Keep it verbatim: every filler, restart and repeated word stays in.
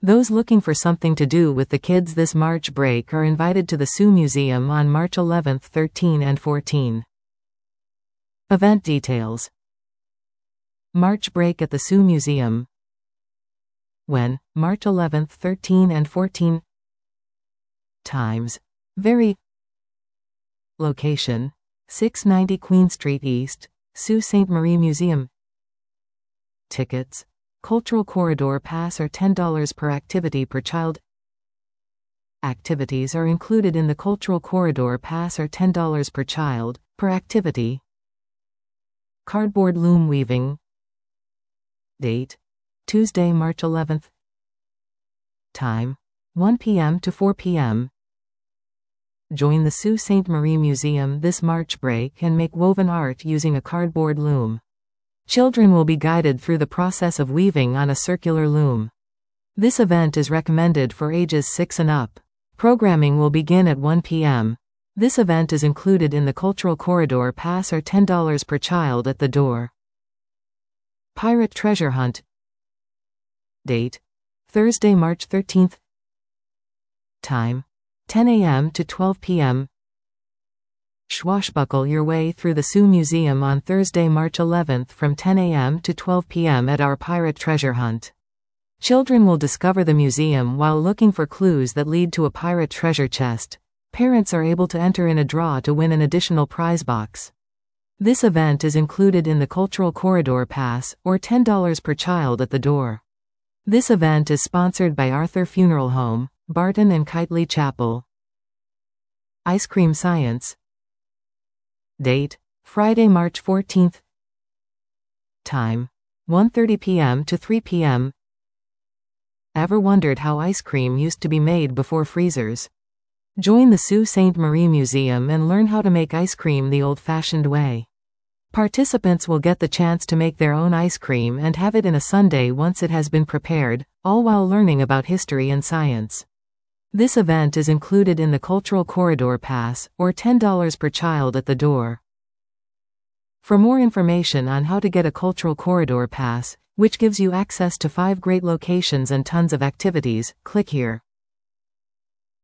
Those looking for something to do with the kids this March break are invited to the Sioux Museum on March eleventh, thirteenth and fourteenth. Event details. March break at the Sioux Museum. When? March eleventh, thirteenth and fourteenth. Times vary. Location: six ninety Queen Street East, Sault Ste. Marie Museum. Tickets: Cultural Corridor Pass are ten dollars per activity per child. Activities are included in the Cultural Corridor Pass are ten dollars per child, per activity. Cardboard loom weaving. Date: Tuesday, March eleventh. Time: one p m to four p m Join the Sault Ste. Marie Museum this March break and make woven art using a cardboard loom. Children will be guided through the process of weaving on a circular loom. This event is recommended for ages six and up. Programming will begin at one p m This event is included in the Cultural Corridor Pass or ten dollars per child at the door. Pirate Treasure Hunt. Date: Thursday, March thirteenth. Time: ten a m to twelve p m Swashbuckle your way through the Sioux Museum on Thursday, March eleventh from ten a m to twelve p m at our Pirate Treasure Hunt. Children will discover the museum while looking for clues that lead to a pirate treasure chest. Parents are able to enter in a draw to win an additional prize box. This event is included in the Cultural Corridor Pass, or ten dollars per child at the door. This event is sponsored by Arthur Funeral Home, Barton and Kitely Chapel. Ice Cream Science. Date: Friday, March fourteenth. Time: one thirty p m to three p m Ever wondered how ice cream used to be made before freezers? Join the Sault Ste. Marie Museum and learn how to make ice cream the old-fashioned way. Participants will get the chance to make their own ice cream and have it in a sundae once it has been prepared, all while learning about history and science. This event is included in the Cultural Corridor Pass, or ten dollars per child at the door. For more information on how to get a Cultural Corridor Pass, which gives you access to five great locations and tons of activities, click here.